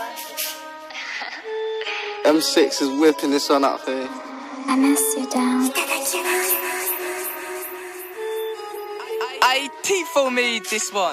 M6 is whipping this one up for me. I miss you down. Tifo made this one.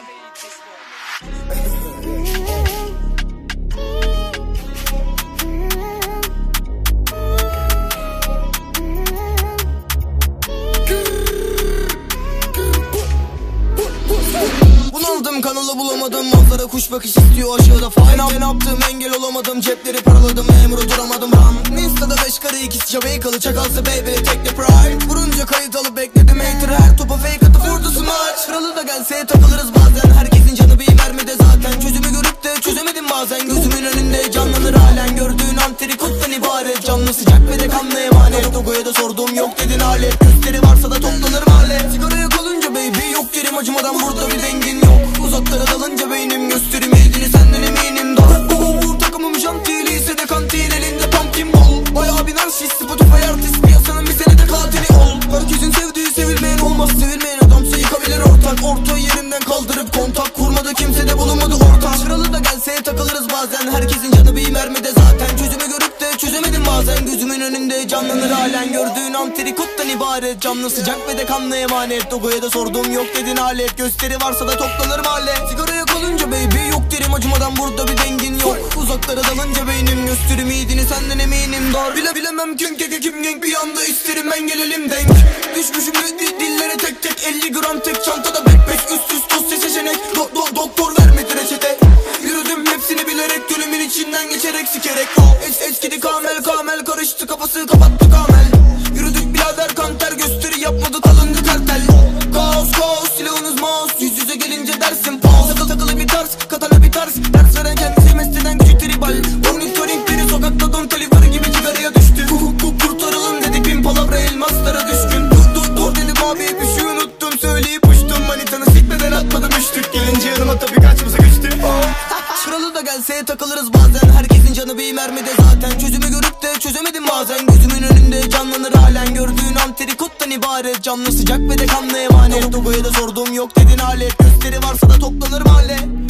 Bunaldım, kanalı bulamadım, manzara kuş bakış istiyor aşağıda fay. Ne yaptım, engel olamadım, cepleri paraladım, memuru duramadım ram. Insta'da 5 karı ikisi Jamaikalı, çakalsa baby take the pride. Vurunca kayıt alıp bekledim hater, her topa fake atıp vurdu smaç. Kralı da gelse takılırız bazen, herkesin canı bir mermide zaten. Çözümü görüp de çözemedim bazen, gözümün önünde canlanır halen. Gördüğün antrikottan ibaret, canlı sıcak ve de kanlı emanet. Dogo'ya da sordum, yok dedin alet, gösteri varsa da toplanır mahalle. Sigaraya kalınca baby yok derim, acımadan burada bir dengin yok. Uzaklara dalınca beynim göstermeydiğini senden eminim daha. Takımım jantili ise de kantin, elinde pumpkin ball. Bayağı bir narsist, Spotify artist, piyasanın bir senede katili ol. Herkesin sevdiği sevilmeyen olmaz, sevilmeyen adamsa yıkabilir ortak. Orta yerinden kaldırıp kontak kurmadı, kimse de bulunmadı ortak. Kralı da gelse takılırız bazen, herkesin canı bir mermide zaten. Çözümü görüp de çözemedim bazen, gözümün önünde canlanır halen. Gördüğün antrikottan ibaret, canlı sıcak ve de kanlı emanet. Dogo'ya da sordum, yok dedin alet, gösteri varsa da toplanır mahalle. Sigaraya kalınca baby yok derim, acımadan burada bir dengin yok. Uzaklara dalınca beynim göstermeydiğini senden eminim dar. Bilemem kim gang, bir anda isterim ben gelelim denk. Düşmüşüm dillere tek tek, 50 gram tek çantada backpack. Üst dosya seçenek, doktor vermedi reçete. Yürüdüm hepsini bilerek, gölümün içinden geçerek sikerek. Eskidi kamel karıştı, kafası kapattı kamel. Yürüdük birader kanter, gösteri yapmadı kalındı kartel. Kaos silahınız mouse, yüz yüze gelince dersin pause. Takılı bir tarz, katana bir tarz, ders veren kendisi mesleden küçük tribal. Monitoring biri sokakta don talivarı gibi cigaraya düştü. Kurtaralım dedik, bin palavra elmaslara düşkün. Dur dedim abi, bir şey unuttum, söyleyip uçtum. Manitanı sikmeden atmadım üçlük, gelince yanıma tabi kaçmasa güçtü. Kralı da gelse takılırız bazen, herkesin canı bir mermide zaten. Çözümü görüp de çözemedim bazen, gözümün önünde canlanır halen. Gördüğün antrikottan ibaret, canlı sıcak ve de kanlı emanet. Dogo'ya da sordum, yok dedin alet, gösteri varsa da toplanır mahalle.